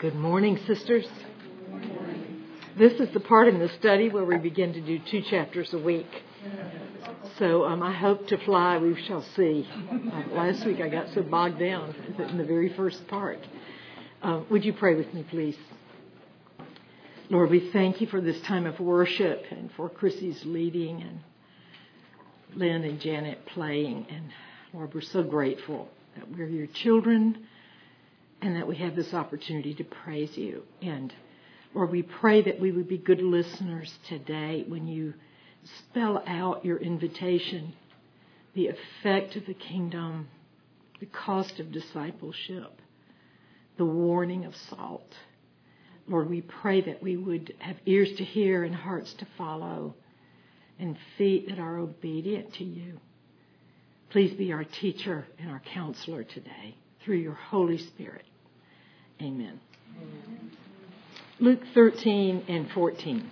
Good morning, sisters. This is the part in the study where we begin to do 2 chapters a week. So I hope to fly, we shall see. Last week I got so bogged down in the very first part. Would you pray with me, please? Lord, we thank you for this time of worship and for Chrissy's leading and Lynn and Janet playing. And Lord, we're so grateful that we're your children and that we have this opportunity to praise you. And Lord, we pray that we would be good listeners today when you spell out your invitation, the effect of the kingdom, the cost of discipleship, the warning of salt. Lord, we pray that we would have ears to hear and hearts to follow and feet that are obedient to you. Please be our teacher and our counselor today through your Holy Spirit. Amen. Luke 13 and 14.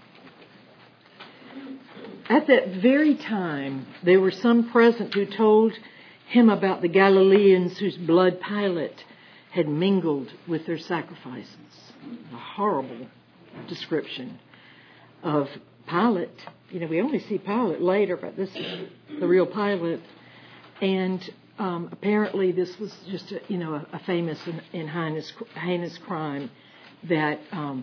At that very time, there were some present who told him about the Galileans whose blood Pilate had mingled with their sacrifices. A horrible description of Pilate. You know, we only see Pilate later, but this is the real Pilate. And apparently this was just a famous and heinous crime that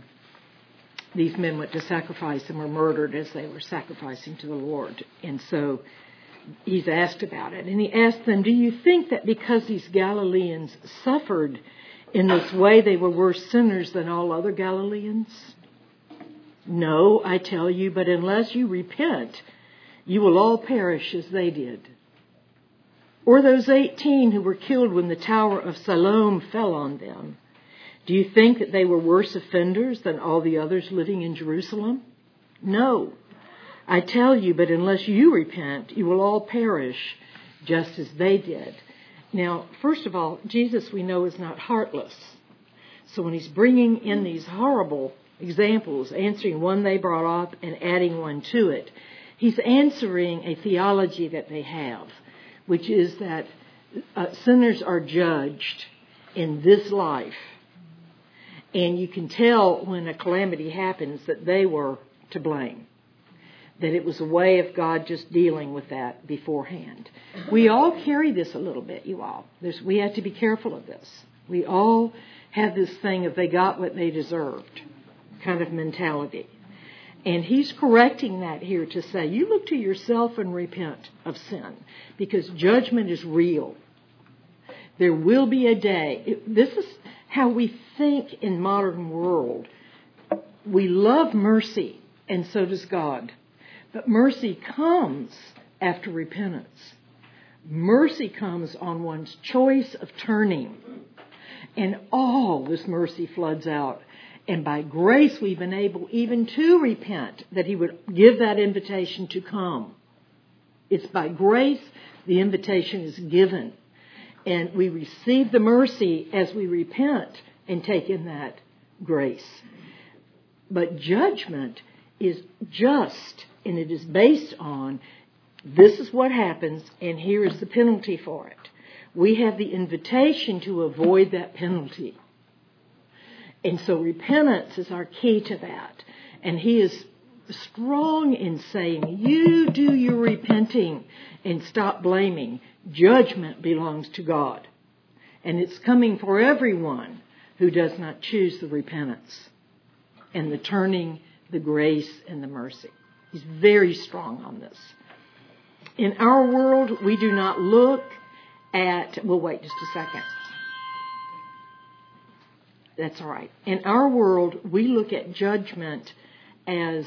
these men went to sacrifice and were murdered as they were sacrificing to the Lord. And so he's asked about it. And he asked them, do you think that because these Galileans suffered in this way, they were worse sinners than all other Galileans? No, I tell you, but unless you repent, you will all perish as they did. Or those 18 who were killed when the Tower of Siloam fell on them. Do you think that they were worse offenders than all the others living in Jerusalem? No, I tell you, but unless you repent, you will all perish just as they did. Now, first of all, Jesus, we know, is not heartless. So when he's bringing in these horrible examples, answering one they brought up and adding one to it, he's answering a theology that they have, which is that sinners are judged in this life. And you can tell when a calamity happens that they were to blame, that it was a way of God just dealing with that beforehand. We all carry this a little bit, you all. We have to be careful of this. We all have this thing of they got what they deserved kind of mentality. And he's correcting that here to say, you look to yourself and repent of sin, because judgment is real. There will be a day. This is how we think in modern world. We love mercy, and so does God. But mercy comes after repentance. Mercy comes on one's choice of turning. And all this mercy floods out. And by grace, we've been able even to repent, that he would give that invitation to come. It's by grace the invitation is given. And we receive the mercy as we repent and take in that grace. But judgment is just, and it is based on, this is what happens, and here is the penalty for it. We have the invitation to avoid that penalty. And so repentance is our key to that. And he is strong in saying, you do your repenting and stop blaming. Judgment belongs to God. And it's coming for everyone who does not choose the repentance and the turning, the grace, and the mercy. He's very strong on this. In our world, we do not look at... We'll wait just a second. That's all right. In our world, we look at judgment as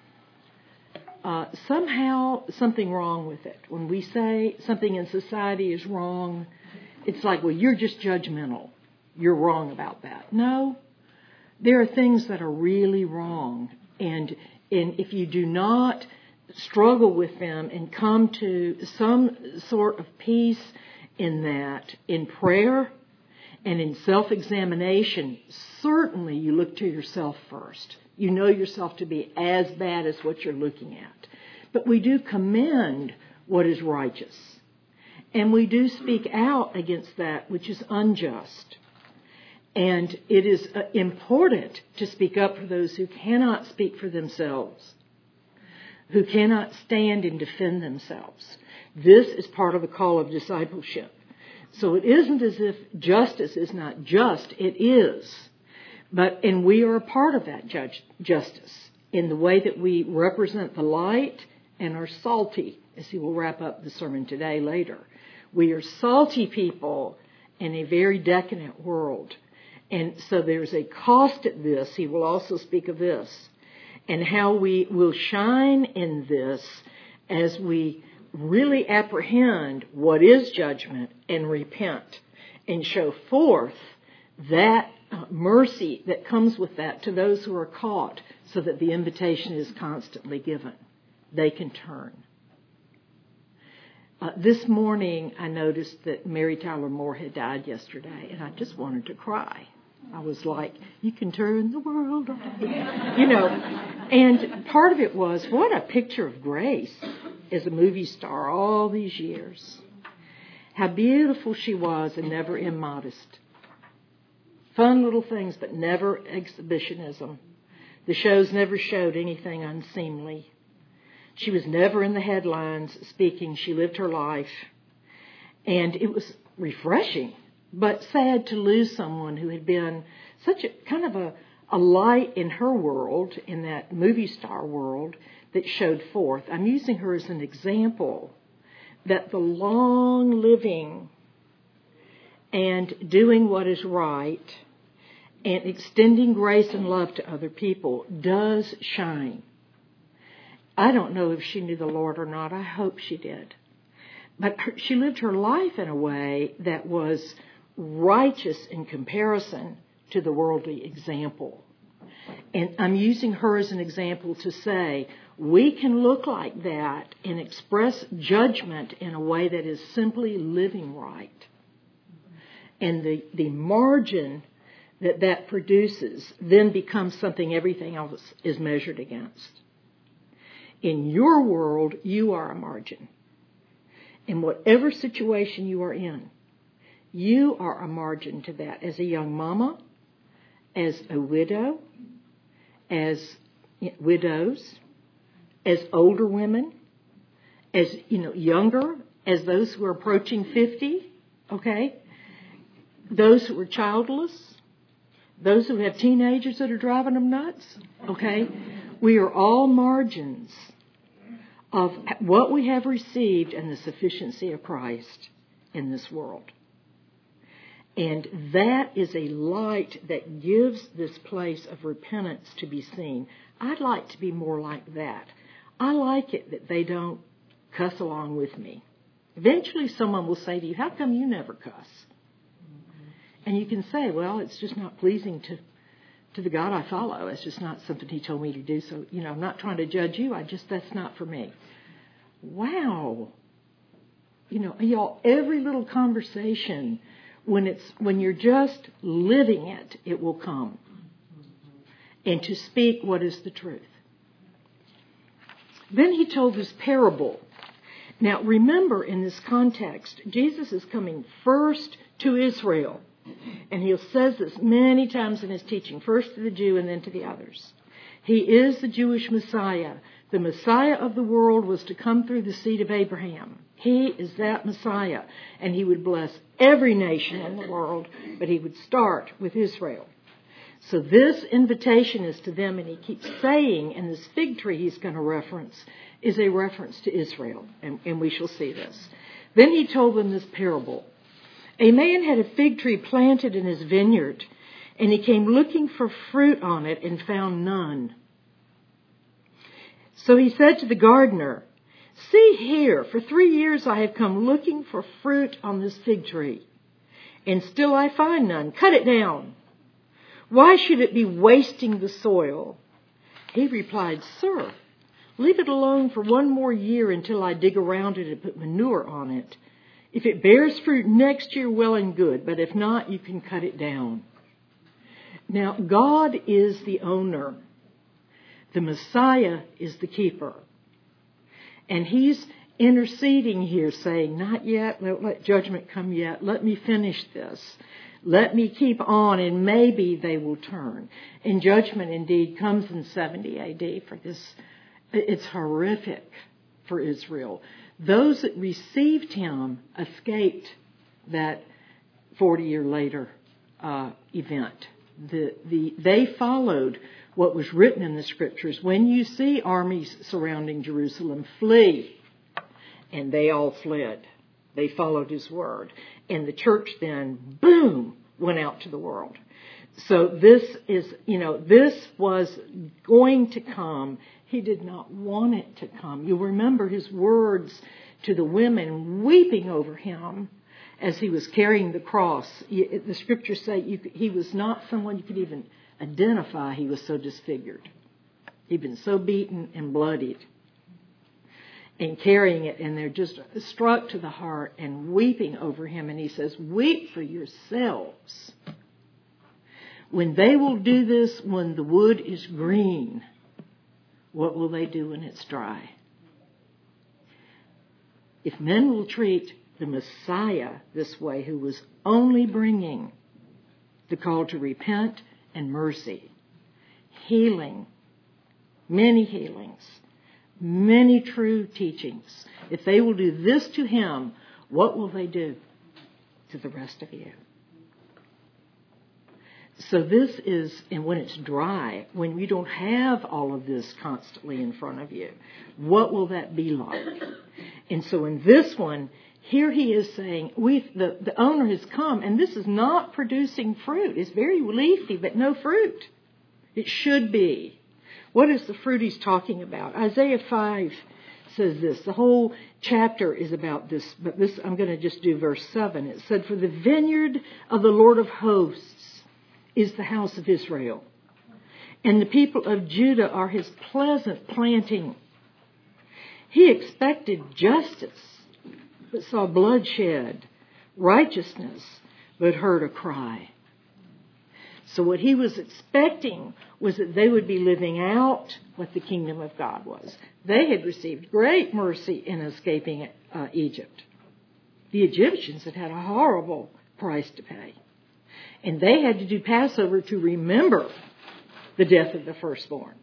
somehow something wrong with it. When we say something in society is wrong, it's like, well, you're just judgmental. You're wrong about that. No, there are things that are really wrong. And if you do not struggle with them and come to some sort of peace in that, in prayer and in self-examination, certainly you look to yourself first. You know yourself to be as bad as what you're looking at. But we do commend what is righteous. And we do speak out against that which is unjust. And it is important to speak up for those who cannot speak for themselves, who cannot stand and defend themselves. This is part of the call of discipleship. So it isn't as if justice is not just. It is. And we are a part of that justice in the way that we represent the light and are salty, as he will wrap up the sermon today later. We are salty people in a very decadent world. And so there's a cost at this. He will also speak of this and how we will shine in this as we really apprehend what is judgment and repent and show forth that mercy that comes with that to those who are caught, so that the invitation is constantly given. They can turn. This morning I noticed that Mary Tyler Moore had died yesterday, and I just wanted to cry. I was like, you can turn the world around. You know, and part of it was, what a picture of grace as a movie star all these years. How beautiful she was and never immodest. Fun little things, but never exhibitionism. The shows never showed anything unseemly. She was never in the headlines speaking. She lived her life. And it was refreshing, but sad to lose someone who had been such a kind of a light in her world, in that movie star world, that showed forth. I'm using her as an example that the long living and doing what is right and extending grace and love to other people does shine. I don't know if she knew the Lord or not. I hope she did. But she lived her life in a way that was righteous in comparison to the worldly example. And I'm using her as an example to say we can look like that and express judgment in a way that is simply living right. And the margin that produces then becomes something everything else is measured against. In your world, you are a margin. In whatever situation you are in, you are a margin to that. As a young mama, as a widow, as widows, as older women, as younger, as those who are approaching 50, okay? Those who are childless, those who have teenagers that are driving them nuts, okay? We are all margins of what we have received and the sufficiency of Christ in this world. And that is a light that gives this place of repentance to be seen. I'd like to be more like that. I like it that they don't cuss along with me. Eventually someone will say to you, how come you never cuss? And you can say, well, it's just not pleasing to the God I follow. It's just not something he told me to do. So, I'm not trying to judge you. That's not for me. Wow. Y'all, every little conversation, when you're just living it, it will come. And to speak what is the truth. Then he told this parable. Now, remember, in this context, Jesus is coming first to Israel. And he says this many times in his teaching, first to the Jew and then to the others. He is the Jewish Messiah. The Messiah of the world was to come through the seed of Abraham. He is that Messiah. And he would bless every nation in the world, but he would start with Israel. So this invitation is to them, and he keeps saying, and this fig tree he's going to reference is a reference to Israel. And we shall see this. Then he told them this parable. A man had a fig tree planted in his vineyard, and he came looking for fruit on it and found none. So he said to the gardener, see here, for 3 years I have come looking for fruit on this fig tree, and still I find none. Cut it down. Why should it be wasting the soil? He replied, sir, leave it alone for 1 more year until I dig around it and put manure on it. If it bears fruit next year, well and good, but if not, you can cut it down. Now, God is the owner. The Messiah is the keeper. And he's interceding here, saying, not yet, don't let judgment come yet. Let me finish this. Let me keep on, and maybe they will turn. And judgment indeed comes in 70 AD for this. It's horrific for Israel. Those that received him escaped that 40-year later event. They followed what was written in the Scriptures. When you see armies surrounding Jerusalem, flee. And they all fled. They followed his word. And the church then, boom, went out to the world. So this was going to come. He did not want it to come. You remember his words to the women weeping over him as he was carrying the cross. The Scriptures say he was not someone you could even identify. He was so disfigured. He'd been so beaten and bloodied. And carrying it, and they're just struck to the heart and weeping over him. And he says, weep for yourselves. When they will do this, when the wood is green, what will they do when it's dry? If men will treat the Messiah this way, who was only bringing the call to repent and mercy, healing, many healings, many true teachings. If they will do this to him, what will they do to the rest of you? So this is, and when it's dry, when you don't have all of this constantly in front of you, what will that be like? And so in this one, here he is saying, the owner has come, and this is not producing fruit. It's very leafy, but no fruit. It should be. What is the fruit he's talking about? Isaiah 5 says this. The whole chapter is about this, but this I'm going to just do verse 7. It said, for the vineyard of the Lord of hosts is the house of Israel, and the people of Judah are his pleasant planting. He expected justice, but saw bloodshed, righteousness, but heard a cry. So what he was expecting was that they would be living out what the kingdom of God was. They had received great mercy in escaping Egypt. The Egyptians had had a horrible price to pay. And they had to do Passover to remember the death of the firstborn.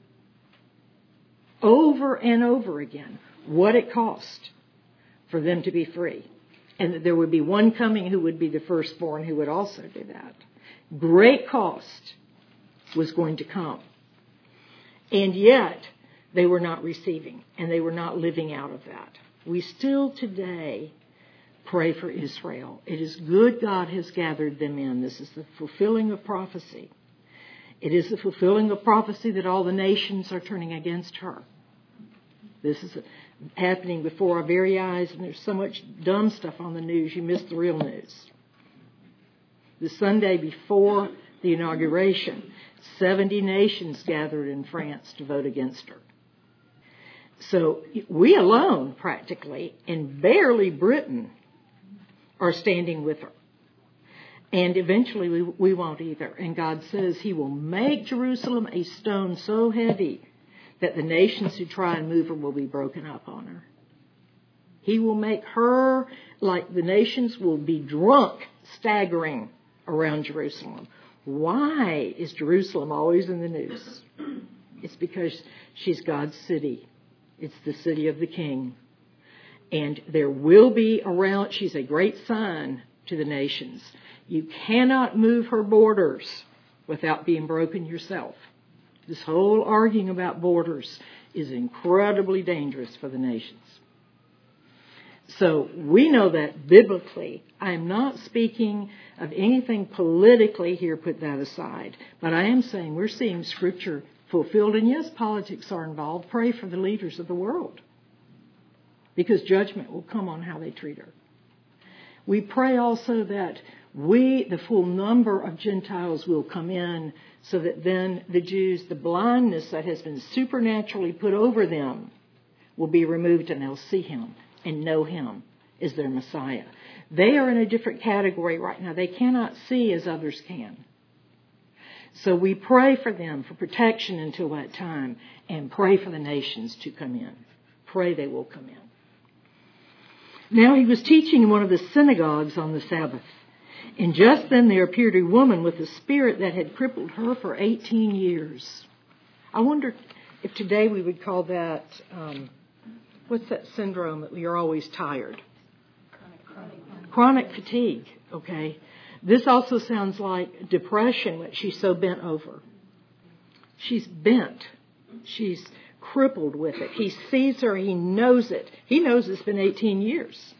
Over and over again, what it cost for them to be free. And that there would be one coming who would be the firstborn who would also do that. Great cost was going to come. And yet, they were not receiving, and they were not living out of that. We still today pray for Israel. It is good God has gathered them in. This is the fulfilling of prophecy. It is the fulfilling of prophecy that all the nations are turning against her. This is happening before our very eyes, and there's so much dumb stuff on the news, you miss the real news. The Sunday before the inauguration, 70 nations gathered in France to vote against her. So we alone, practically, and barely Britain, are standing with her. And eventually we won't either. And God says he will make Jerusalem a stone so heavy that the nations who try and move her will be broken up on her. He will make her, like the nations, will be drunk, staggering around Jerusalem. Why is Jerusalem always in the news? It's because she's God's city. It's the city of the King. And there will be around, she's a great sign to the nations. You cannot move her borders without being broken yourself. This whole arguing about borders is incredibly dangerous for the nations. So we know that biblically. I'm not speaking of anything politically here, put that aside. But I am saying we're seeing Scripture fulfilled. And yes, politics are involved. Pray for the leaders of the world, because judgment will come on how they treat her. We pray also that the full number of Gentiles will come in, so that then the Jews, the blindness that has been supernaturally put over them, will be removed, and they'll see him and know him as their Messiah. They are in a different category right now. They cannot see as others can. So we pray for them for protection until that time, and pray for the nations to come in. Pray they will come in. Now he was teaching in one of the synagogues on the Sabbath, And just then there appeared a woman with a spirit that had crippled her for 18 years. I wonder if today we would call that, what's that syndrome that you're always tired? Chronic fatigue, okay. This also sounds like depression, that she's so bent over. She's bent. She's crippled with it. He sees her. He knows it. He knows it's been 18 years.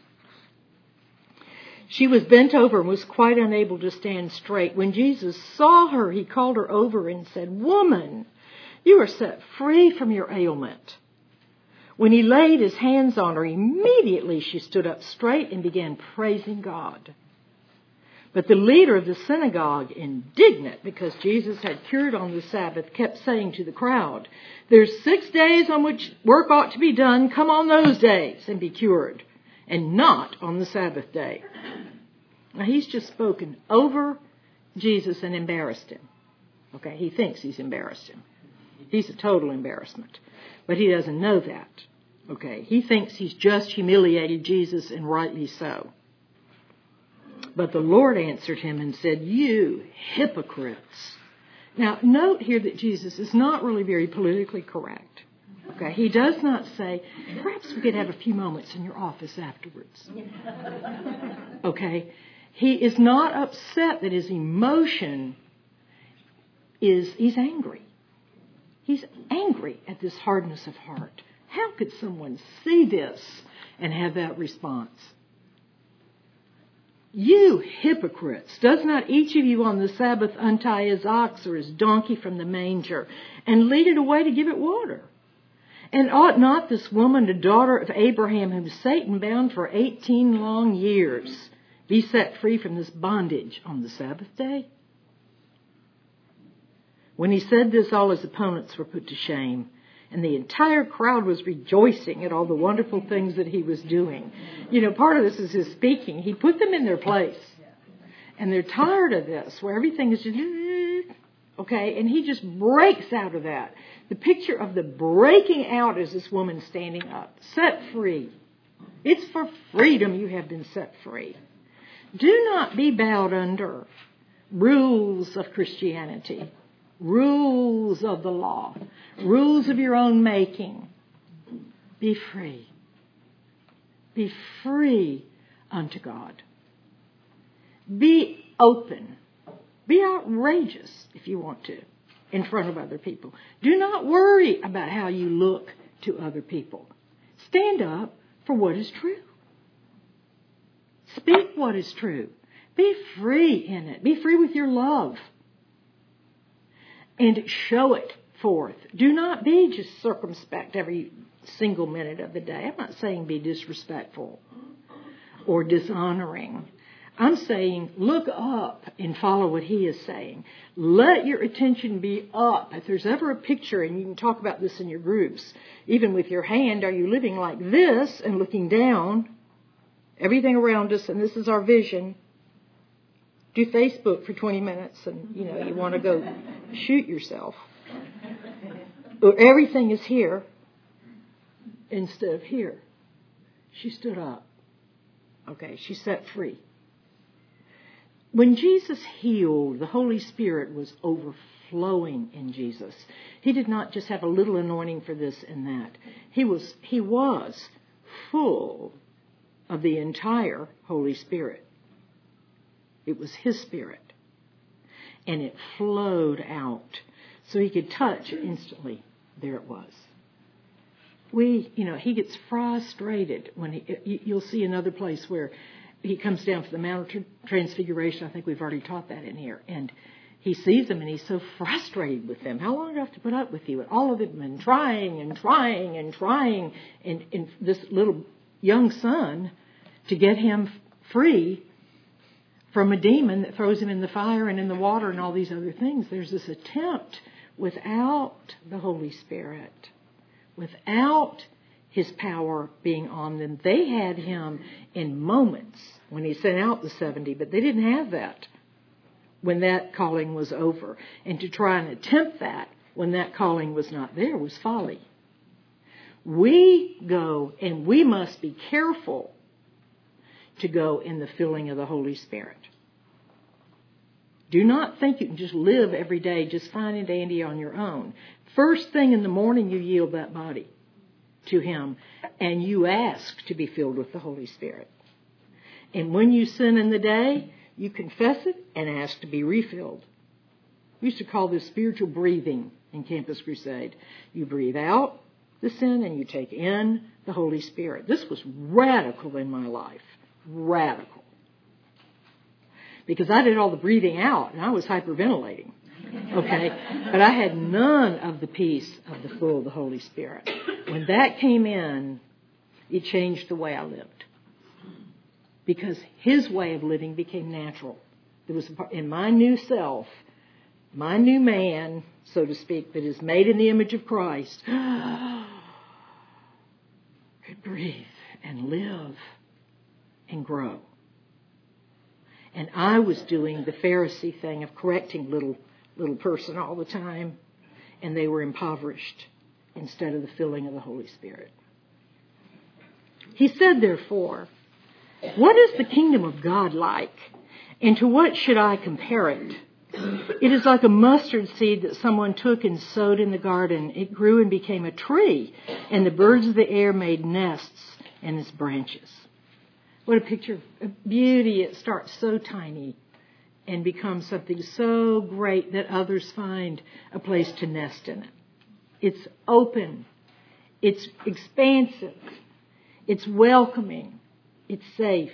She was bent over and was quite unable to stand straight. When Jesus saw her, he called her over and said, "Woman, you are set free from your ailment." When he laid his hands on her, immediately she stood up straight and began praising God. But the leader of the synagogue, indignant because Jesus had cured on the Sabbath, kept saying to the crowd, "There's 6 days on which work ought to be done. Come on those days and be cured, and not on the Sabbath day." Now he's just spoken over Jesus and embarrassed him. Okay, he thinks he's embarrassed him. He's a total embarrassment. But he doesn't know that. Okay, he thinks he's just humiliated Jesus, and rightly so. But the Lord answered him and said, "You hypocrites." Now, note here that Jesus is not really very politically correct. Okay, he does not say, "Perhaps we could have a few moments in your office afterwards." Okay, he is not upset that his emotion is, he's angry. He's angry at this hardness of heart. How could someone see this and have that response? "You hypocrites, does not each of you on the Sabbath untie his ox or his donkey from the manger and lead it away to give it water? And ought not this woman, the daughter of Abraham, whom Satan bound for 18 long years, be set free from this bondage on the Sabbath day?" When he said this, all his opponents were put to shame, and the entire crowd was rejoicing at all the wonderful things that he was doing. You know, part of this is his speaking. He put them in their place. And they're tired of this, where everything is just, okay, and he just breaks out of that. The picture of the breaking out is this woman standing up, set free. It's for freedom you have been set free. Do not be bowed under rules of Christianity, rules of the law, rules of your own making. Be free. Be free unto God. Be open. Be outrageous if you want to in front of other people. Do not worry about how you look to other people. Stand up for what is true. Speak what is true. Be free in it. Be free with your love. And show it forth. Do not be just circumspect every single minute of the day. I'm not saying be disrespectful or dishonoring. I'm saying look up and follow what he is saying. Let your attention be up. If there's ever a picture, and you can talk about this in your groups, even with your hand, are you living like this and looking down? Everything around us, and this is our vision. Do Facebook for 20 minutes and, you want to go shoot yourself. Or everything is here instead of here. She stood up. Okay, she's set free. When Jesus healed, the Holy Spirit was overflowing in Jesus. He did not just have a little anointing for this and that. He was full of the entire Holy Spirit. It was his Spirit. And it flowed out. So he could touch instantly. There it was. He gets frustrated when you'll see another place where he comes down for the Mount of Transfiguration. I think we've already taught that in here. And he sees them and he's so frustrated with them. How long do I have to put up with you? And all of them have been trying and trying and trying. And this little young son, to get him free from a demon that throws him in the fire and in the water and all these other things. There's this attempt without the Holy Spirit, without his power being on them. They had him in moments when he sent out the 70, but they didn't have that when that calling was over. And to try and attempt that when that calling was not there was folly. We go, and we must be careful to go in the filling of the Holy Spirit. Do not think you can just live every day just fine and dandy on your own. First thing in the morning, you yield that body to Him, and you ask to be filled with the Holy Spirit. And when you sin in the day, you confess it and ask to be refilled. We used to call this spiritual breathing in Campus Crusade. You breathe out the sin and you take in the Holy Spirit. This was radical in my life. Radical. Because I did all the breathing out and I was hyperventilating. Okay? But I had none of the peace of the flow of the Holy Spirit. When that came in, it changed the way I lived. Because His way of living became natural. It was in my new self, my new man, so to speak, that is made in the image of Christ, could breathe and live and grow. And I was doing the Pharisee thing of correcting little person all the time, and they were impoverished instead of the filling of the Holy Spirit. He said, therefore, what is the kingdom of God like? And to what should I compare it? It is like a mustard seed that someone took and sowed in the garden. It grew and became a tree, and the birds of the air made nests in its branches. What a picture of beauty. It starts so tiny and becomes something so great that others find a place to nest in it. It's open. It's expansive. It's welcoming. It's safe.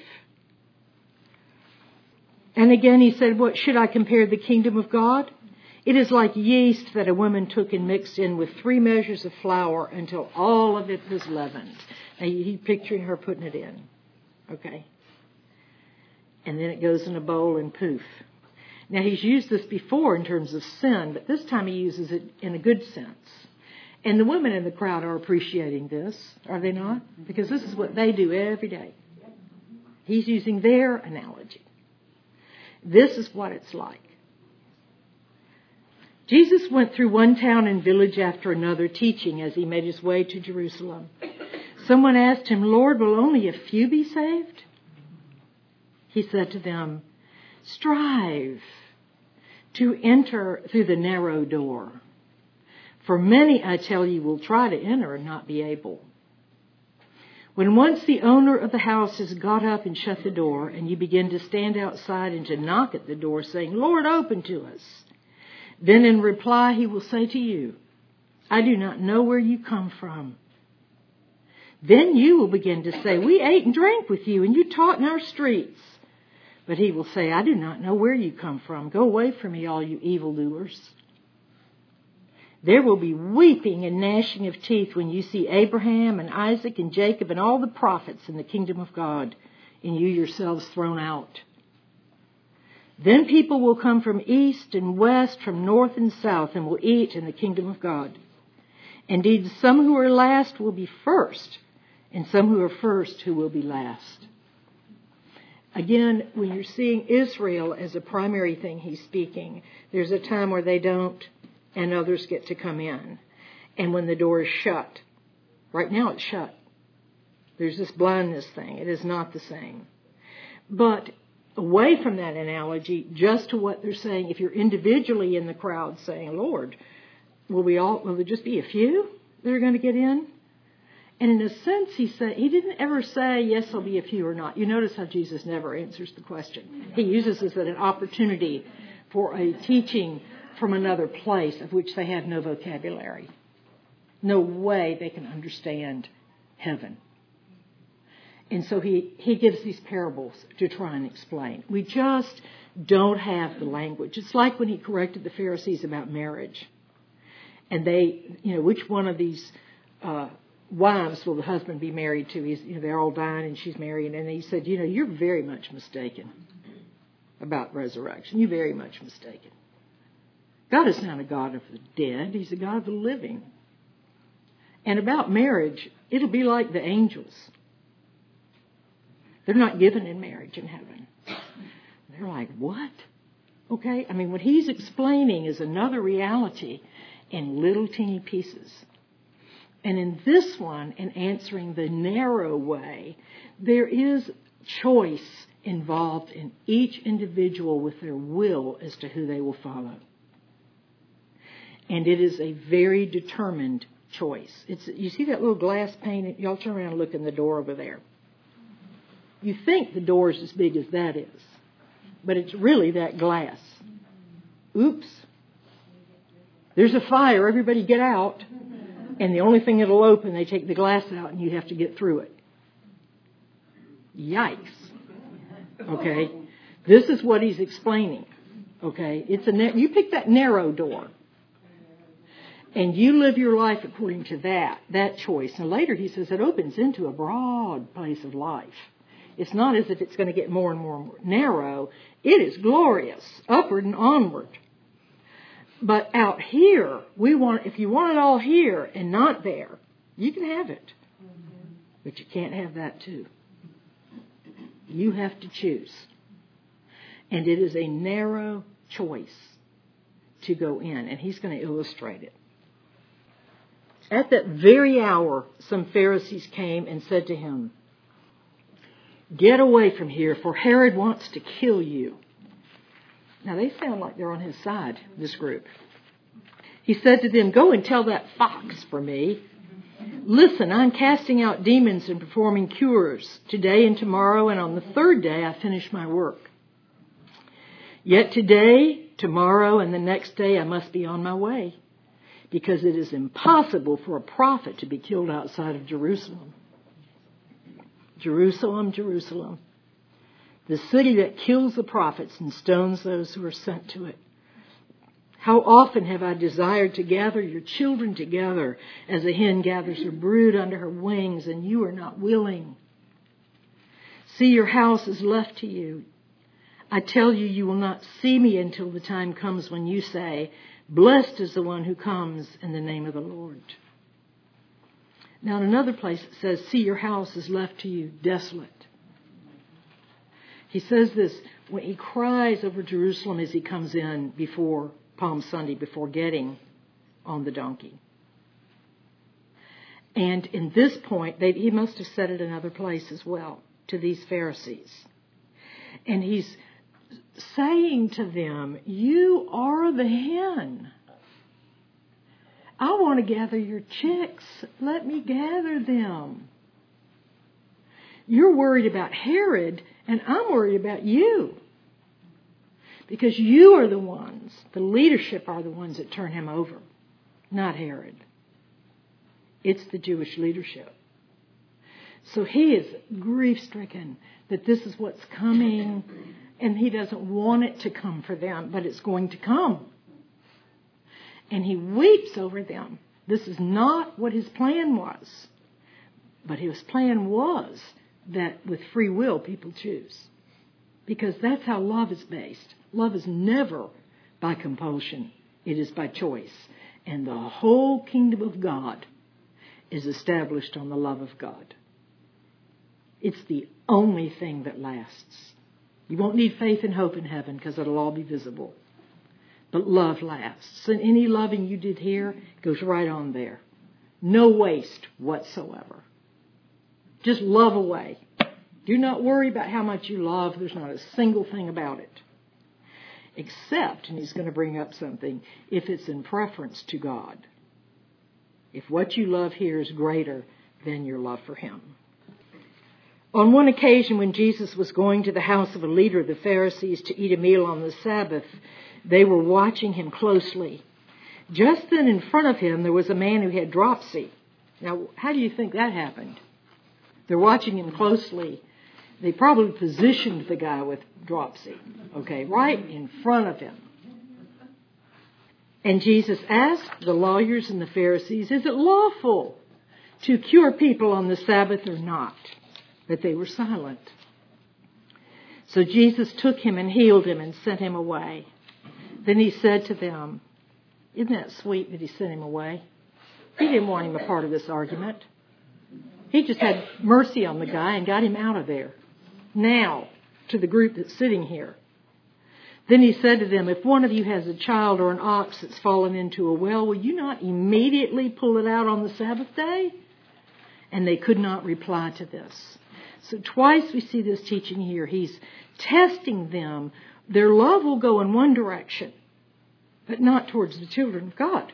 And again he said, what should I compare the kingdom of God? It is like yeast that a woman took and mixed in with 3 measures of flour until all of it was leavened. Now he's picturing her putting it in. Okay. And then it goes in a bowl and poof. Now he's used this before in terms of sin, but this time he uses it in a good sense. And the women in the crowd are appreciating this, are they not? Because this is what they do every day. He's using their analogy. This is what it's like. Jesus went through one town and village after another teaching as he made his way to Jerusalem. Someone asked him, Lord, will only a few be saved? He said to them, strive to enter through the narrow door. For many, I tell you, will try to enter and not be able. When once the owner of the house has got up and shut the door, and you begin to stand outside and to knock at the door, saying, Lord, open to us. Then in reply he will say to you, I do not know where you come from. Then you will begin to say, we ate and drank with you, and you taught in our streets. But he will say, I do not know where you come from. Go away from me, all you evildoers. There will be weeping and gnashing of teeth when you see Abraham and Isaac and Jacob and all the prophets in the kingdom of God, and you yourselves thrown out. Then people will come from east and west, from north and south, and will eat in the kingdom of God. Indeed, some who are last will be first, and some who are first who will be last. Again, when you're seeing Israel as a primary thing he's speaking, there's a time where they don't, and others get to come in. And when the door is shut, right now it's shut. There's this blindness thing. It is not the same. But away from that analogy, just to what they're saying, if you're individually in the crowd saying, Lord, will there just be a few that are going to get in? And in a sense, he didn't ever say, yes, there'll be a few or not. You notice how Jesus never answers the question. He uses this as an opportunity for a teaching from another place of which they have no vocabulary. No way they can understand heaven. And so he gives these parables to try and explain. We just don't have the language. It's like when he corrected the Pharisees about marriage. And they, which one of these wives will the husband be married to? They're all dying and she's married. And he said, you're very much mistaken about resurrection. You're very much mistaken. God is not a God of the dead. He's a God of the living. And about marriage, it'll be like the angels. They're not given in marriage in heaven. They're like, what? Okay? I mean, what he's explaining is another reality in little teeny pieces. And in this one, in answering the narrow way, there is choice involved in each individual with their will as to who they will follow. And it is a very determined choice. You see that little glass pane? Y'all turn around and look in the door over there. You think the door is as big as that is, but it's really that glass. Oops. There's a fire. Everybody get out. And the only thing that'll open, they take the glass out and you have to get through it. Yikes. Okay. This is what he's explaining. Okay. You pick that narrow door. And you live your life according to that choice. And later he says it opens into a broad place of life. It's not as if it's going to get more and more narrow. It is glorious, upward and onward. But out here, if you want it all here and not there, you can have it. But you can't have that too. You have to choose. And it is a narrow choice to go in. And he's going to illustrate it. At that very hour, some Pharisees came and said to him, "Get away from here, for Herod wants to kill you." Now, they sound like they're on his side, this group. He said to them, "Go and tell that fox for me. Listen, I'm casting out demons and performing cures today and tomorrow, and on the third day I finish my work. Yet today, tomorrow, and the next day I must be on my way, because it is impossible for a prophet to be killed outside of Jerusalem. Jerusalem, Jerusalem, the city that kills the prophets and stones those who are sent to it. How often have I desired to gather your children together as a hen gathers her brood under her wings, and you are not willing. See, your house is left to you. I tell you, you will not see me until the time comes when you say, 'Blessed is the one who comes in the name of the Lord.'" Now in another place it says, "See, your house is left to you desolate." He says this when he cries over Jerusalem as he comes in before Palm Sunday, before getting on the donkey. And in this point, he must have said it another place as well to these Pharisees. And he's saying to them, "You are the hen. I want to gather your chicks. Let me gather them. You're worried about Herod, and I'm worried about you. Because you are the ones, the leadership are the ones that turn him over, not Herod. It's the Jewish leadership." So he is grief-stricken that this is what's coming, and he doesn't want it to come for them, but it's going to come. And he weeps over them. This is not what his plan was. But his plan was that with free will, people choose. Because that's how love is based. Love is never by compulsion. It is by choice. And the whole kingdom of God is established on the love of God. It's the only thing that lasts. You won't need faith and hope in heaven because it'll all be visible. But love lasts. And any loving you did here goes right on there. No waste whatsoever. Just love away. Do not worry about how much you love. There's not a single thing about it. Except, and he's going to bring up something, if it's in preference to God. If what you love here is greater than your love for him. On one occasion when Jesus was going to the house of a leader of the Pharisees to eat a meal on the Sabbath, they were watching him closely. Just then in front of him there was a man who had dropsy. Now, how do you think that happened? They're watching him closely. They probably positioned the guy with dropsy, okay, right in front of him. And Jesus asked the lawyers and the Pharisees, "Is it lawful to cure people on the Sabbath or not?" But they were silent. So Jesus took him and healed him and sent him away. Then he said to them, isn't that sweet that he sent him away? He didn't want him a part of this argument. He just had mercy on the guy and got him out of there. Now, to the group that's sitting here. Then he said to them, "If one of you has a child or an ox that's fallen into a well, will you not immediately pull it out on the Sabbath day?" And they could not reply to this. So twice we see this teaching here. He's testing them. Their love will go in one direction, but not towards the children of God.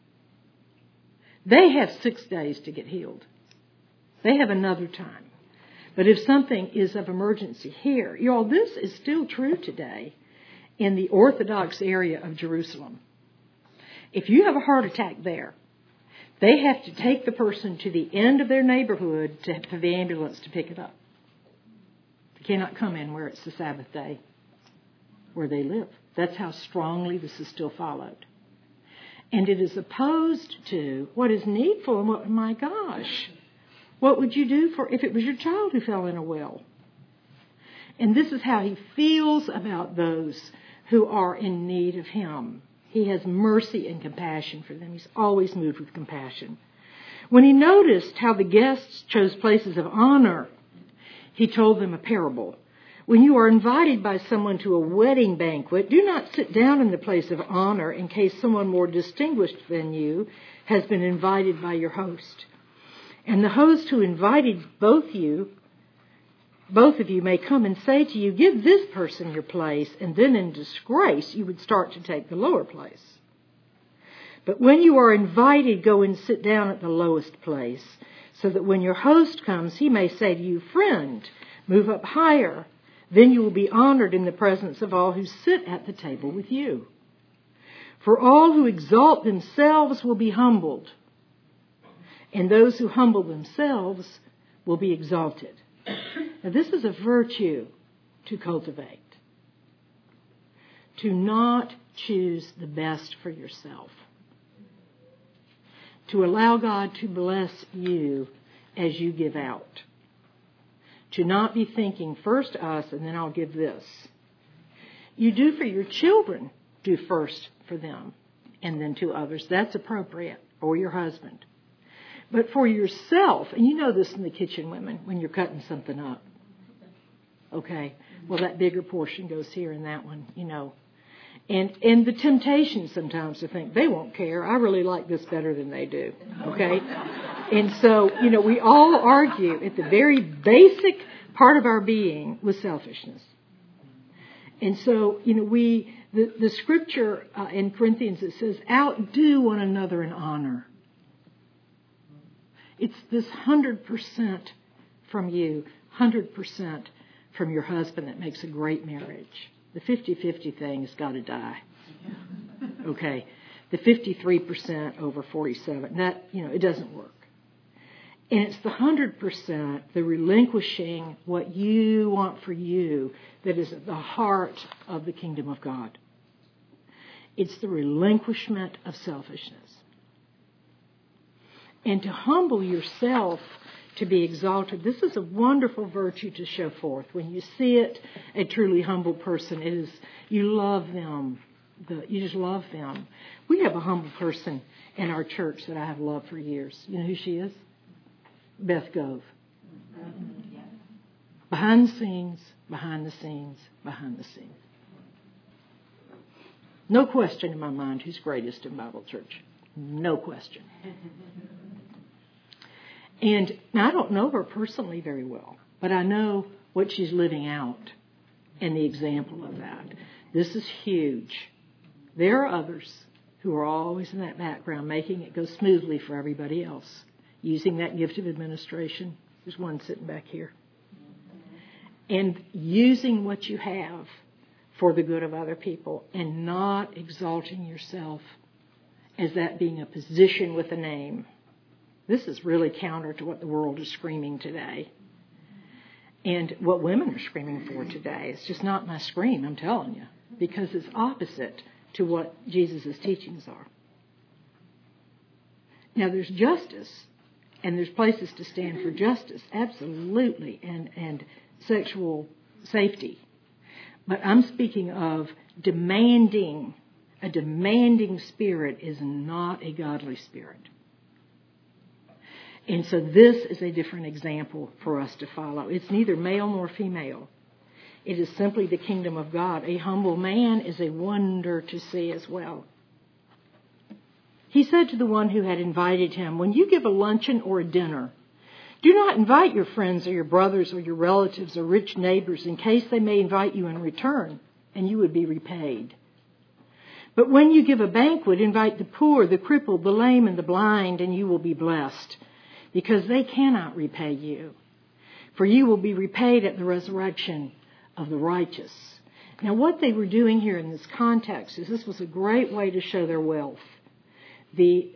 They have 6 days to get healed. They have another time. But if something is of emergency here, y'all, this is still true today in the Orthodox area of Jerusalem. If you have a heart attack there, they have to take the person to the end of their neighborhood for the ambulance to pick it up. They cannot come in where it's the Sabbath day where they live. That's how strongly this is still followed. And it is opposed to what is needful and what, my gosh, what would you do if it was your child who fell in a well? And this is how he feels about those who are in need of him. He has mercy and compassion for them. He's always moved with compassion. When he noticed how the guests chose places of honor, he told them a parable. When you are invited by someone to a wedding banquet, do not sit down in the place of honor in case someone more distinguished than you has been invited by your host. And the host who invited both of you may come and say to you, give this person your place, and then in disgrace you would start to take the lower place. But when you are invited, go and sit down at the lowest place, so that when your host comes, he may say to you, friend, move up higher. Then you will be honored in the presence of all who sit at the table with you. For all who exalt themselves will be humbled, and those who humble themselves will be exalted. Now, this is a virtue to cultivate. To not choose the best for yourself. To allow God to bless you as you give out. To not be thinking, first us, and then I'll give this. You do for your children, do first for them, and then to others. That's appropriate, or your husband. But for yourself, and you know this in the kitchen, women, when you're cutting something up. Okay, well, that bigger portion goes here and that one, you know. And the temptation sometimes to think, they won't care. I really like this better than they do. Okay? And so, you know, we all argue at the very basic part of our being with selfishness. And so, you know, the scripture in Corinthians, it says, outdo one another in honor. It's this 100% from you, 100% from your husband that makes a great marriage. The 50-50 thing has got to die. Okay. The 53% over 47, that, you know, it doesn't work. And it's the 100%, the relinquishing what you want for you, that is at the heart of the kingdom of God. It's the relinquishment of selfishness. And to humble yourself to be exalted. This is a wonderful virtue to show forth. When you see it, a truly humble person, it is, you love them. You just love them. We have a humble person in our church that I have loved for years. You know who she is? Beth Gove. Behind the scenes, behind the scenes, behind the scenes. No question in my mind who's greatest in Bible Church. No question. And now I don't know her personally very well, but I know what she's living out and the example of that. This is huge. There are others who are always in that background, making it go smoothly for everybody else, using that gift of administration. There's one sitting back here. And using what you have for the good of other people and not exalting yourself as that being a position with a name. This is really counter to what the world is screaming today. And what women are screaming for today. It's just not my scream, I'm telling you. Because it's opposite to what Jesus' teachings are. Now there's justice. And there's places to stand for justice. Absolutely. And sexual safety. But I'm speaking of demanding. A demanding spirit is not a godly spirit. And so this is a different example for us to follow. It's neither male nor female. It is simply the kingdom of God. A humble man is a wonder to see as well. He said to the one who had invited him, when you give a luncheon or a dinner, Do not invite your friends or your brothers or your relatives or rich neighbors in case they may invite you in return, and you would be repaid. But when you give a banquet, invite the poor, the crippled, the lame, and the blind, and you will be blessed, because they cannot repay you. For you will be repaid at the resurrection of the righteous. Now, what they were doing here in this context is this was a great way to show their wealth. The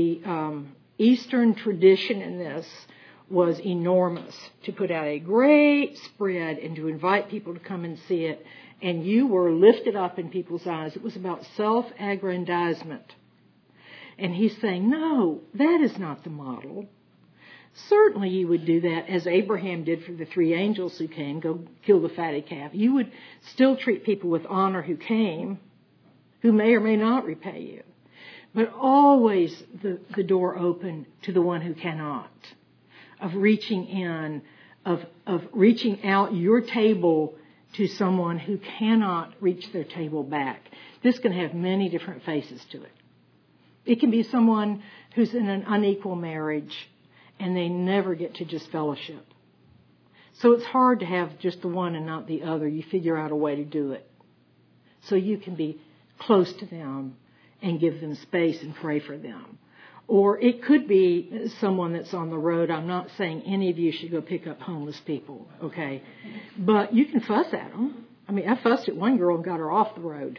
Eastern tradition in this was enormous, to put out a great spread and to invite people to come and see it. And you were lifted up in people's eyes. It was about self-aggrandizement. And he's saying, no, that is not the model. Certainly you would do that as Abraham did for the 3 angels who came, go kill the fatted calf. You would still treat people with honor who came, who may or may not repay you. But always the door open to the one who cannot, of reaching in, of reaching out your table to someone who cannot reach their table back. This can have many different faces to it. It can be someone who's in an unequal marriage and they never get to just fellowship. So it's hard to have just the one and not the other. You figure out a way to do it. So you can be close to them and give them space and pray for them. Or it could be someone that's on the road. I'm not saying any of you should go pick up homeless people, okay? But you can fuss at them. I mean, I fussed at one girl and got her off the road.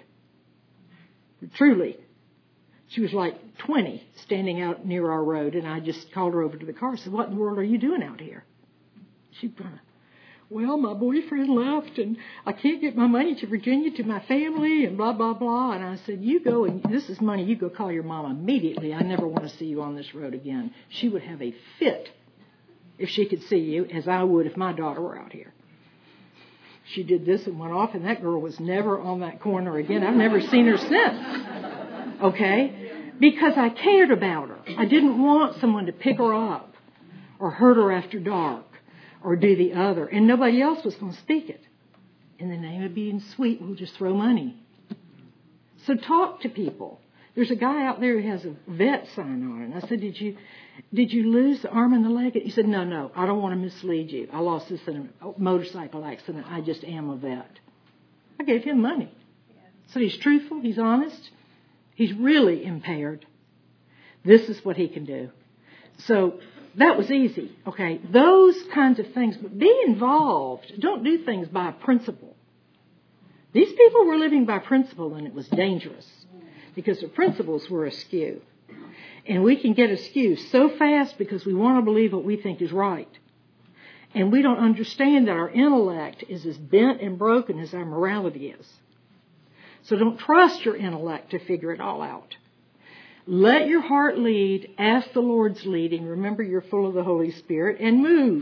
Truly. She was like 20 standing out near our road, and I just called her over to the car and said, what in the world are you doing out here? She well, my boyfriend left, and I can't get my money to Virginia to my family, and blah, blah, blah. And I said, you go, and this is money. You go call your mom immediately. I never want to see you on this road again. She would have a fit if she could see you, as I would if my daughter were out here. She did this and went off, and that girl was never on that corner again. I've never seen her since, okay? Because I cared about her. I didn't want someone to pick her up or hurt her after dark, or do the other. And nobody else was going to speak it. In the name of being sweet, we'll just throw money. So talk to people. There's a guy out there who has a vet sign on it. And I said, did you lose the arm and the leg? He said, no, I don't want to mislead you. I lost this in a motorcycle accident. I just am a vet. I gave him money. So he's truthful. He's honest. He's really impaired. This is what he can do. So that was easy, okay? Those kinds of things. But be involved. Don't do things by principle. These people were living by principle, and it was dangerous because the principles were askew. And we can get askew so fast because we want to believe what we think is right. And we don't understand that our intellect is as bent and broken as our morality is. So don't trust your intellect to figure it all out. Let your heart lead. Ask the Lord's leading. Remember, you're full of the Holy Spirit. And move.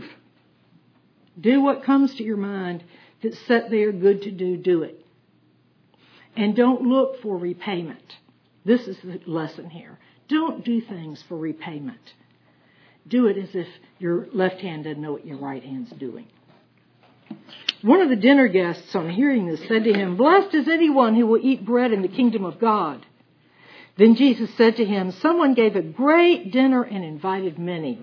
Do what comes to your mind that's set there good to do. Do it. And don't look for repayment. This is the lesson here. Don't do things for repayment. Do it as if your left hand doesn't know what your right hand's doing. One of the dinner guests, on hearing this, said to him, "Blessed is anyone who will eat bread in the kingdom of God." Then Jesus said to him, "Someone gave a great dinner and invited many.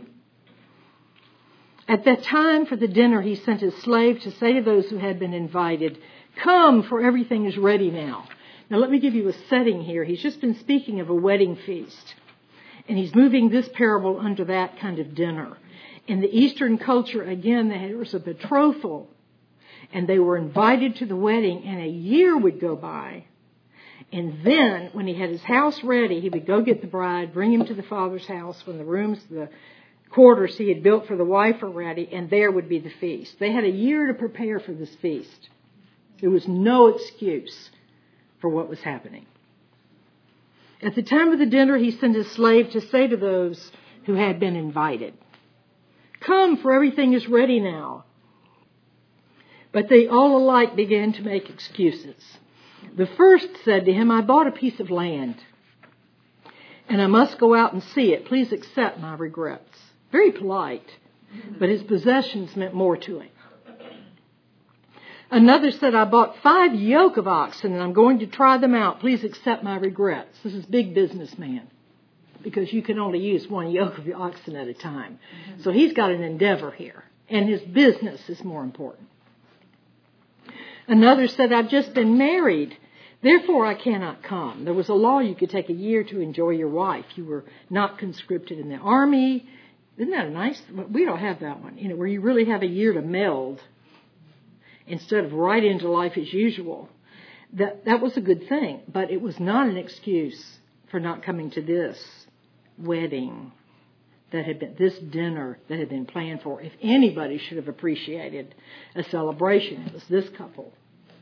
At that time for the dinner, he sent his slave to say to those who had been invited, 'Come, for everything is ready now.'" Now let me give you a setting here. He's just been speaking of a wedding feast. And he's moving this parable under that kind of dinner. In the Eastern culture, again, there was a betrothal. And they were invited to the wedding, and a year would go by. And then, when he had his house ready, he would go get the bride, bring him to the father's house when the rooms, the quarters he had built for the wife were ready, and there would be the feast. They had a year to prepare for this feast. There was no excuse for what was happening. At the time of the dinner, he sent his slave to say to those who had been invited, "Come, for everything is ready now." But they all alike began to make excuses. The first said to him, "I bought a piece of land, and I must go out and see it. Please accept my regrets." Very polite, but his possessions meant more to him. Another said, "I bought 5 yoke of oxen, and I'm going to try them out. Please accept my regrets." This is big businessman. because you can only use one yoke of oxen at a time. So he's got an endeavor here, and his business is more important. Another said, I've just been married, therefore I cannot come. There was a law you could take a year to enjoy your wife. You were not conscripted in the army. Isn't that a nice? We don't have that one, where you really have a year to meld instead of right into life as usual. That was a good thing, but it was not an excuse for not coming to this wedding this dinner that had been planned for. If anybody should have appreciated a celebration, it was this couple.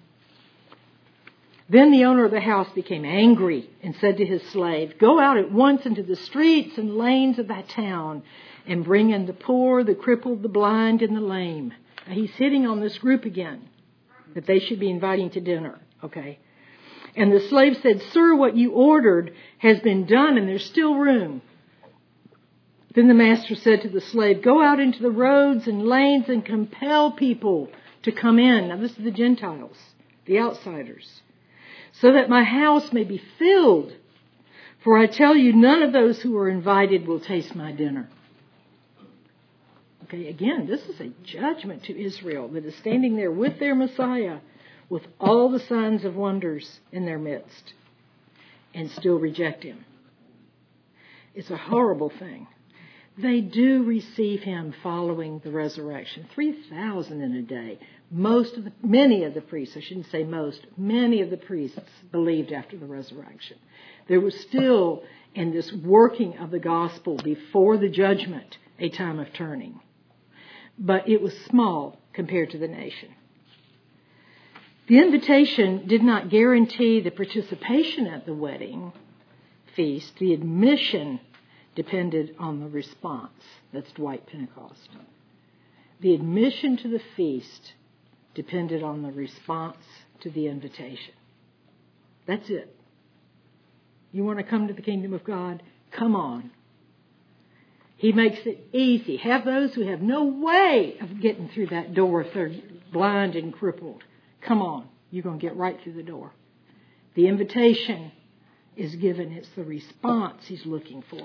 Then the owner of the house became angry and said to his slave, go out at once into the streets and lanes of that town and bring in the poor, the crippled, the blind, and the lame. Now, he's hitting on this group again that they should be inviting to dinner. Okay. And the slave said, sir, what you ordered has been done and there's still room. Then the master said to the slave, go out into the roads and lanes and compel people to come in. Now this is the Gentiles, the outsiders, so that my house may be filled. For I tell you, none of those who are invited will taste my dinner. Okay, again, this is a judgment to Israel that is standing there with their Messiah, with all the signs of wonders in their midst, and still reject him. It's a horrible thing. They do receive him following the resurrection. 3,000 in a day. Many of the priests, I shouldn't say most, many of the priests believed after the resurrection. There was still, in this working of the gospel before the judgment, a time of turning. But it was small compared to the nation. The invitation did not guarantee the participation at the wedding feast. The admission depended on the response. That's Dwight Pentecost. The admission to the feast depended on the response to the invitation. That's it. You want to come to the kingdom of God? Come on. He makes it easy. Have those who have no way of getting through that door if they're blind and crippled. Come on. You're going to get right through the door. The invitation is given. It's the response he's looking for.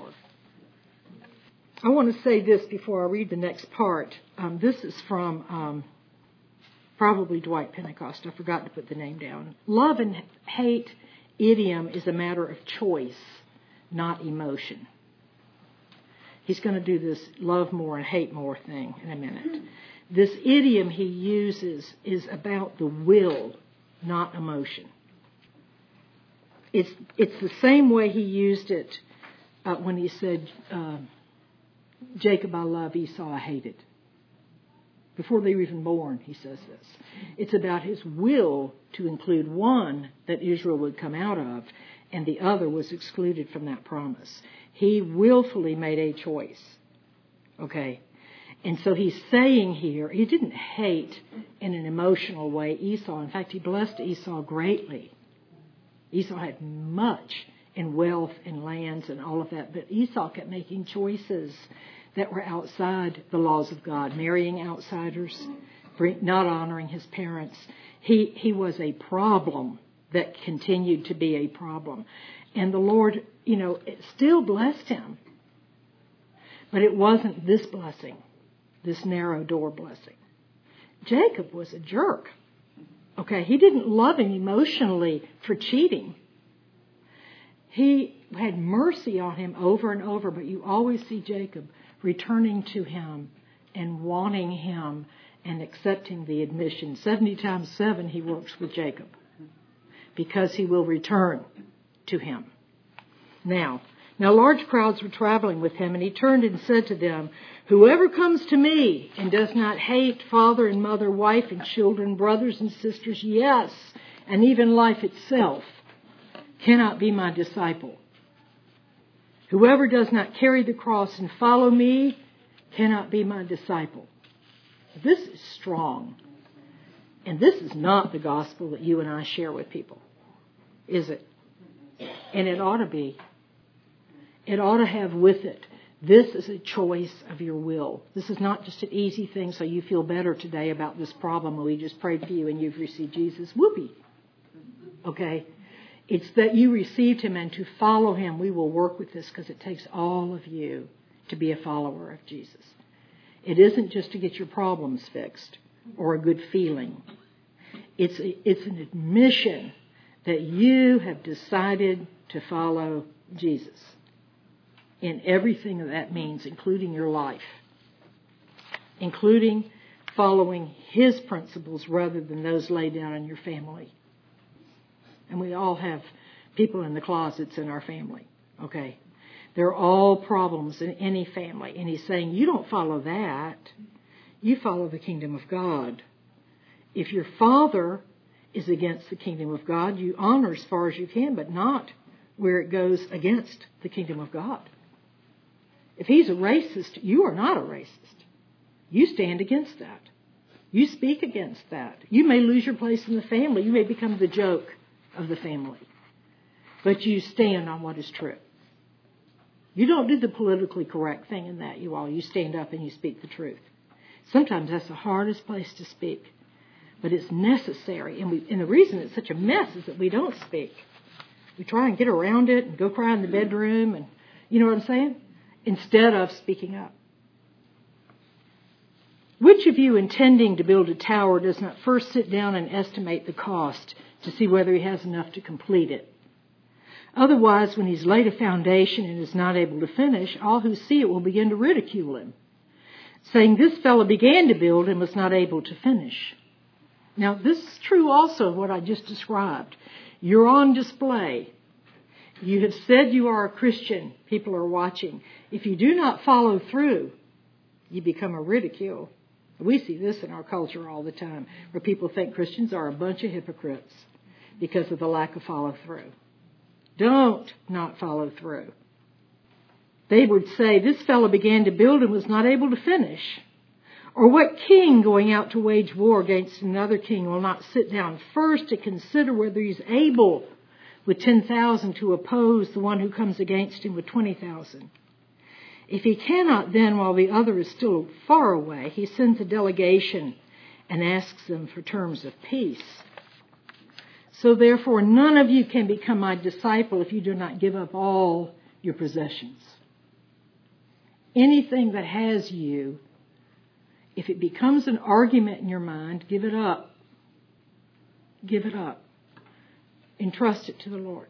I want to say this before I read the next part. This is from probably Dwight Pentecost. I forgot to put the name down. Love and hate idiom is a matter of choice, not emotion. He's going to do this love more and hate more thing in a minute. This idiom he uses is about the will, not emotion. It's the same way he used it when he said, Jacob I love, Esau I hated. Before they were even born, he says this. It's about his will to include one that Israel would come out of, and the other was excluded from that promise. He willfully made a choice. Okay? And so he's saying here, he didn't hate in an emotional way Esau. In fact, he blessed Esau greatly. Esau had much in wealth and lands and all of that, but Esau kept making choices that were outside the laws of God, marrying outsiders, not honoring his parents. He was a problem that continued to be a problem. And the Lord, it still blessed him. But it wasn't this blessing, this narrow door blessing. Jacob was a jerk. Okay, he didn't love him emotionally for cheating. He had mercy on him over and over, but you always see Jacob returning to him and wanting him and accepting the admission. 70 times 7 he works with Jacob because he will return to him. Now large crowds were traveling with him, and he turned and said to them, whoever comes to me and does not hate father and mother, wife and children, brothers and sisters, yes, and even life itself, cannot be my disciple. Whoever does not carry the cross and follow me cannot be my disciple. This is strong. And this is not the gospel that you and I share with people, is it? And it ought to be. It ought to have with it, this is a choice of your will. This is not just an easy thing so you feel better today about this problem and we just prayed for you and you've received Jesus. Whoopee. Okay? It's that you received him, and to follow him, we will work with this because it takes all of you to be a follower of Jesus. It isn't just to get your problems fixed or a good feeling. It's an admission that you have decided to follow Jesus in everything that means, including your life, including following his principles rather than those laid down in your family. And we all have people in the closets in our family, okay? They're all problems in any family. And he's saying, you don't follow that. You follow the kingdom of God. If your father is against the kingdom of God, you honor as far as you can, but not where it goes against the kingdom of God. If he's a racist, you are not a racist. You stand against that. You speak against that. You may lose your place in the family. You may become the joke of the family. But you stand on what is true. You don't do the politically correct thing in that, you all. You stand up and you speak the truth. Sometimes that's the hardest place to speak. But it's necessary. And the reason it's such a mess is that we don't speak. We try and get around it and go cry in the bedroom and, you know what I'm saying? Instead of speaking up. Which of you intending to build a tower does not first sit down and estimate the cost to see whether he has enough to complete it? Otherwise, when he's laid a foundation and is not able to finish, all who see it will begin to ridicule him, saying, this fellow began to build and was not able to finish. Now, this is true also of what I just described. You're on display. You have said you are a Christian. People are watching. If you do not follow through, you become a ridicule. We see this in our culture all the time, where people think Christians are a bunch of hypocrites because of the lack of follow-through. Don't not follow through. They would say, this fellow began to build and was not able to finish. Or what king going out to wage war against another king will not sit down first to consider whether he's able with 10,000 to oppose the one who comes against him with 20,000? If he cannot, then, while the other is still far away, he sends a delegation and asks them for terms of peace. So therefore, none of you can become my disciple if you do not give up all your possessions. Anything that has you, if it becomes an argument in your mind, give it up. Give it up. Entrust it to the Lord.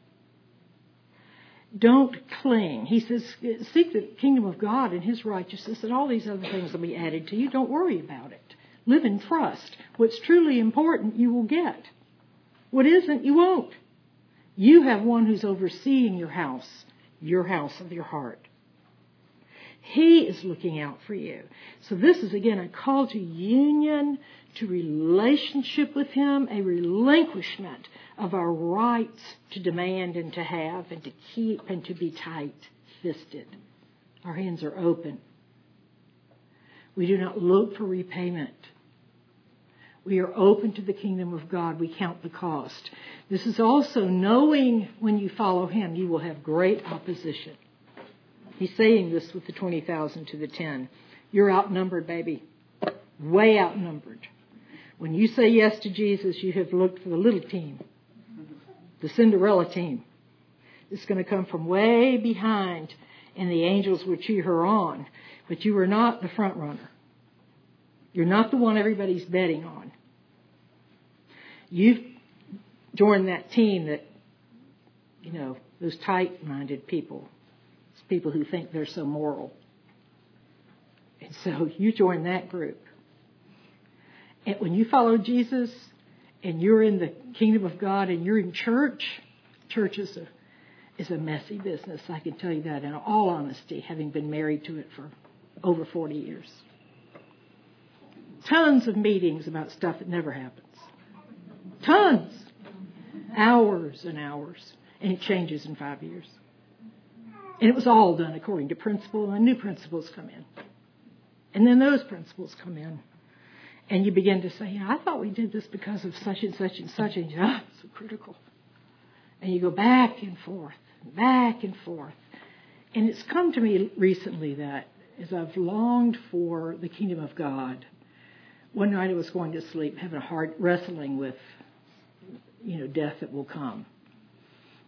Don't cling. He says, seek the kingdom of God and his righteousness, and all these other things will be added to you. Don't worry about it. Live in trust. What's truly important, you will get. What isn't, you won't. You have one who's overseeing your house of your heart. He is looking out for you. So this is, again, a call to union, to relationship with him, a relinquishment of our rights to demand and to have and to keep and to be tight-fisted. Our hands are open. We do not look for repayment. We are open to the kingdom of God. We count the cost. This is also knowing when you follow him, you will have great opposition. He's saying this with the 20,000 to the 10. You're outnumbered, baby. Way outnumbered. When you say yes to Jesus, you have looked for the little team. The Cinderella team. It's going to come from way behind, and the angels will cheer her on. But you are not the front runner. You're not the one everybody's betting on. You've joined that team that, those tight-minded people. It's people who think they're so moral. And so you join that group. And when you follow Jesus and you're in the kingdom of God and you're in church is a messy business. I can tell you that in all honesty, having been married to it for over 40 years. Tons of meetings about stuff that never happens. Tons. Hours and hours. And it changes in 5 years. And it was all done according to principle, and new principles come in. And then those principles come in. And you begin to say, I thought we did this because of such and such and such. And it's so critical. And you go back and forth, back and forth. And it's come to me recently that as I've longed for the kingdom of God, one night I was going to sleep, having a hard wrestling with, death that will come.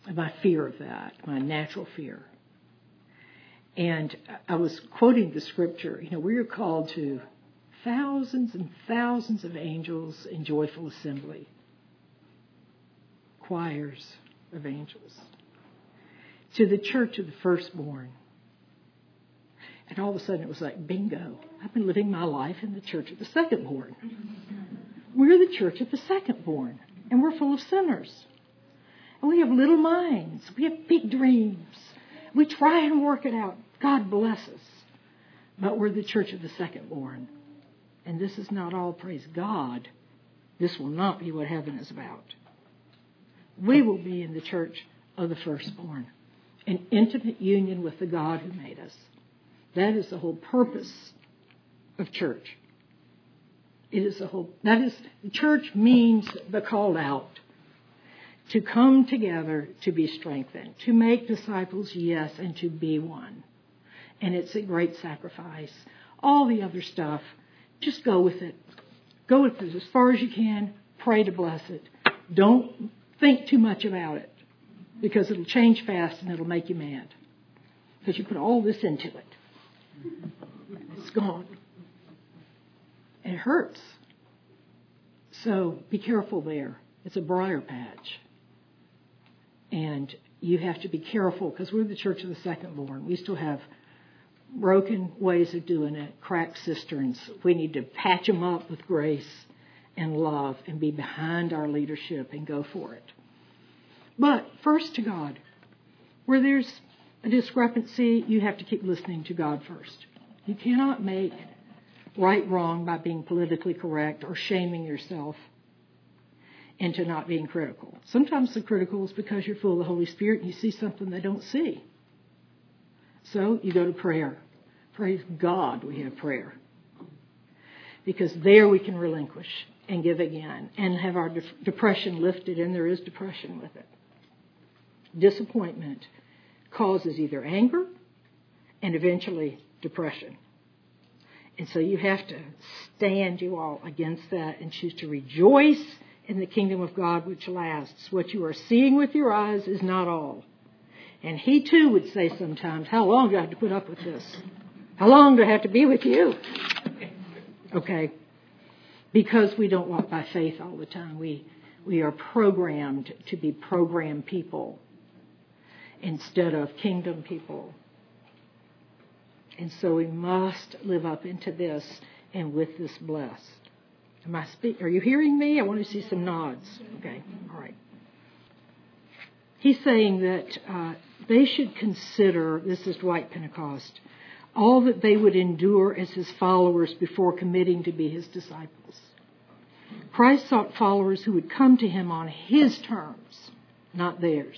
my fear of that, my natural fear. And I was quoting the scripture, we are called to thousands and thousands of angels in joyful assembly, choirs of angels, to the church of the firstborn. And all of a sudden it was like, bingo, I've been living my life in the church of the secondborn. We're the church of the secondborn, and we're full of sinners. And we have little minds. We have big dreams. We try and work it out. God bless us. But we're the church of the secondborn. And this is not all, praise God. This will not be what heaven is about. We will be in the church of the firstborn, an intimate union with the God who made us. That is the whole purpose of church. The church means the called out. To come together, to be strengthened, to make disciples, yes, and to be one. And it's a great sacrifice. All the other stuff, just go with it. Go with it as far as you can. Pray to bless it. Don't think too much about it, because it'll change fast and it'll make you mad. Because you put all this into it. It's gone. It hurts. So be careful there. It's a briar patch. And you have to be careful, because we're the church of the secondborn. We still have broken ways of doing it, cracked cisterns. We need to patch them up with grace and love and be behind our leadership and go for it. But first to God. Where there's a discrepancy, you have to keep listening to God first. You cannot make right wrong by being politically correct or shaming yourself into not being critical. Sometimes the critical is because you're full of the Holy Spirit and you see something they don't see. So you go to prayer. Praise God we have prayer. Because there we can relinquish and give again and have our depression lifted, and there is depression with it. Disappointment causes either anger and eventually depression. And so you have to stand, you all, against that and choose to rejoice in the kingdom of God which lasts. What you are seeing with your eyes is not all. And he too would say sometimes, how long do I have to put up with this? How long do I have to be with you? Okay. Because we don't walk by faith all the time. We are programmed to be program people instead of kingdom people. And so we must live up into this and with this blessed. Are you hearing me? I want to see some nods. Okay, all right. He's saying that they should consider, this is Dwight Pentecost, all that they would endure as his followers before committing to be his disciples. Christ sought followers who would come to him on his terms, not theirs.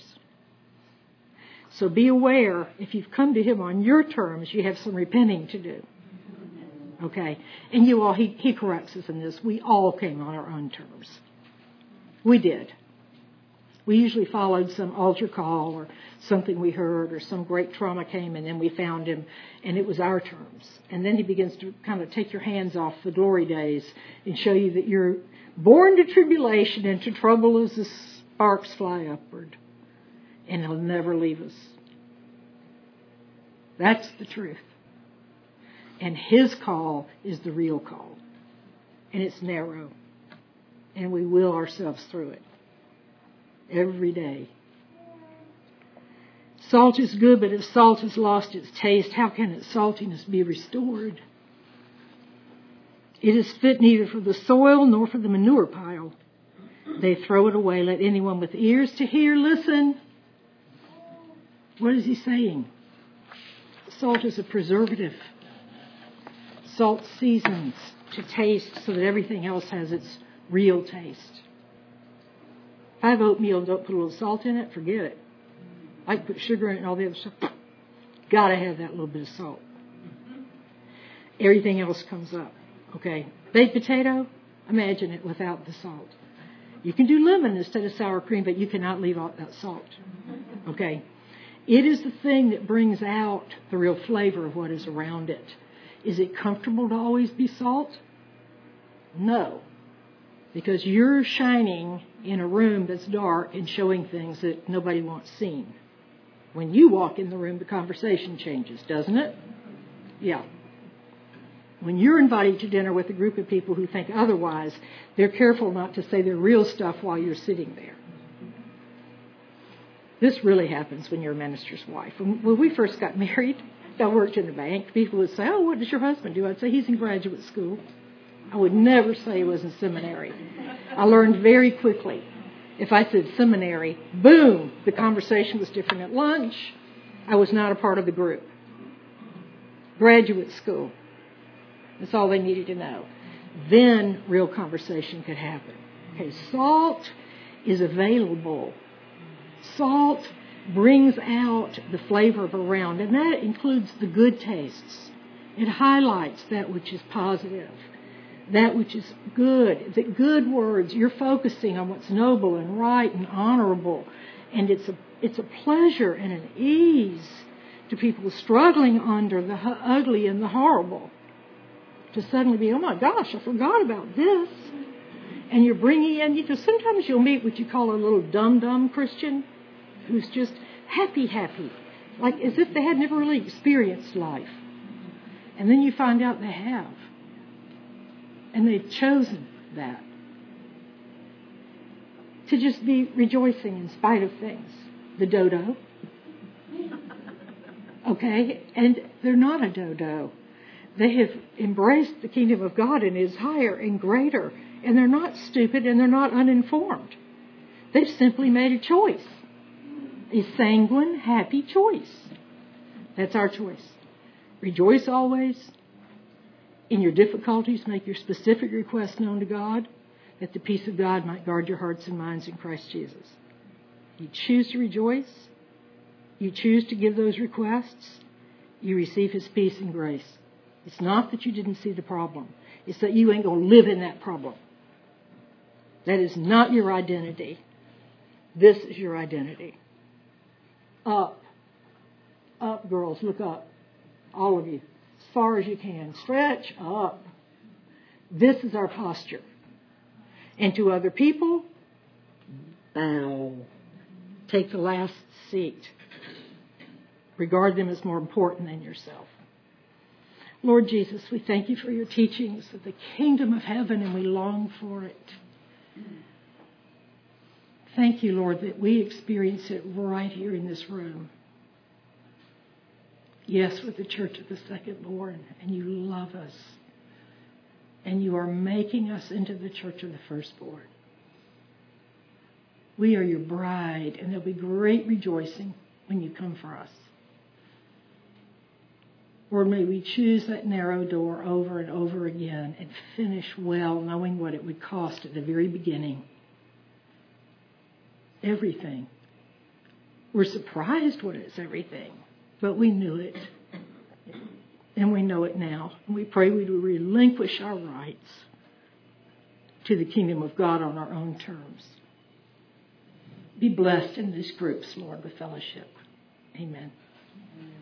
So be aware, if you've come to him on your terms, you have some repenting to do. Okay? And you all, he corrects us in this. We all came on our own terms. We did. We usually followed some altar call or something we heard, or some great trauma came, and then we found him, and it was our terms. And then he begins to kind of take your hands off the glory days and show you that you're born to tribulation and to trouble as the sparks fly upward. And he'll never leave us. That's the truth. And his call is the real call. And it's narrow. And we will ourselves through it. Every day. Salt is good, but if salt has lost its taste, how can its saltiness be restored? It is fit neither for the soil nor for the manure pile. They throw it away. Let anyone with ears to hear listen. What is he saying? Salt is a preservative. Salt seasons to taste so that everything else has its real taste. If I have oatmeal and don't put a little salt in it, forget it. I can put sugar in it and all the other stuff. Got to have that little bit of salt. Everything else comes up. Okay. Baked potato, imagine it without the salt. You can do lemon instead of sour cream, but you cannot leave out that salt. Okay. It is the thing that brings out the real flavor of what is around it. Is it comfortable to always be salt? No. Because you're shining in a room that's dark and showing things that nobody wants seen. When you walk in the room, the conversation changes, doesn't it? Yeah. When you're invited to dinner with a group of people who think otherwise, they're careful not to say their real stuff while you're sitting there. This really happens when you're a minister's wife. When we first got married, I worked in the bank. People would say, "Oh, what does your husband do?" I'd say, "He's in graduate school." I would never say he was in seminary. I learned very quickly. If I said seminary, boom, the conversation was different at lunch. I was not a part of the group. Graduate school. That's all they needed to know. Then real conversation could happen. Okay, salt is available. Salt brings out the flavor of around, and that includes the good tastes. It highlights that which is positive, that which is good, the good words. You're focusing on what's noble and right and honorable, and it's a pleasure and an ease to people struggling under the ugly and the horrible to suddenly be, "Oh my gosh, I forgot about this." And you're bringing in, sometimes you'll meet what you call a little dum-dum Christian who's just happy, like as if they had never really experienced life. And then you find out they have. And they've chosen that. To just be rejoicing in spite of things. The dodo. Okay? And they're not a dodo. They have embraced the kingdom of God and is higher and greater. And they're not stupid and they're not uninformed. They've simply made a choice. A sanguine, happy choice. That's our choice. Rejoice always. In your difficulties, make your specific requests known to God, that the peace of God might guard your hearts and minds in Christ Jesus. You choose to rejoice. You choose to give those requests. You receive His peace and grace. It's not that you didn't see the problem. It's that you ain't going to live in that problem. That is not your identity. This is your identity. Up. Up, girls. Look up. All of you. As far as you can. Stretch up. This is our posture. And to other people, bow. Take the last seat. Regard them as more important than yourself. Lord Jesus, we thank you for your teachings of the kingdom of heaven, and we long for it. Thank you, Lord, that we experience it right here in this room. Yes, with the Church of the Second Born, and you love us. And you are making us into the Church of the Firstborn. We are your bride, and there'll be great rejoicing when you come for us. Lord, may we choose that narrow door over and over again and finish well, knowing what it would cost at the very beginning. Everything. We're surprised when it's everything, but we knew it. And we know it now. And we pray we would relinquish our rights to the kingdom of God on our own terms. Be blessed in these groups, Lord, with fellowship. Amen.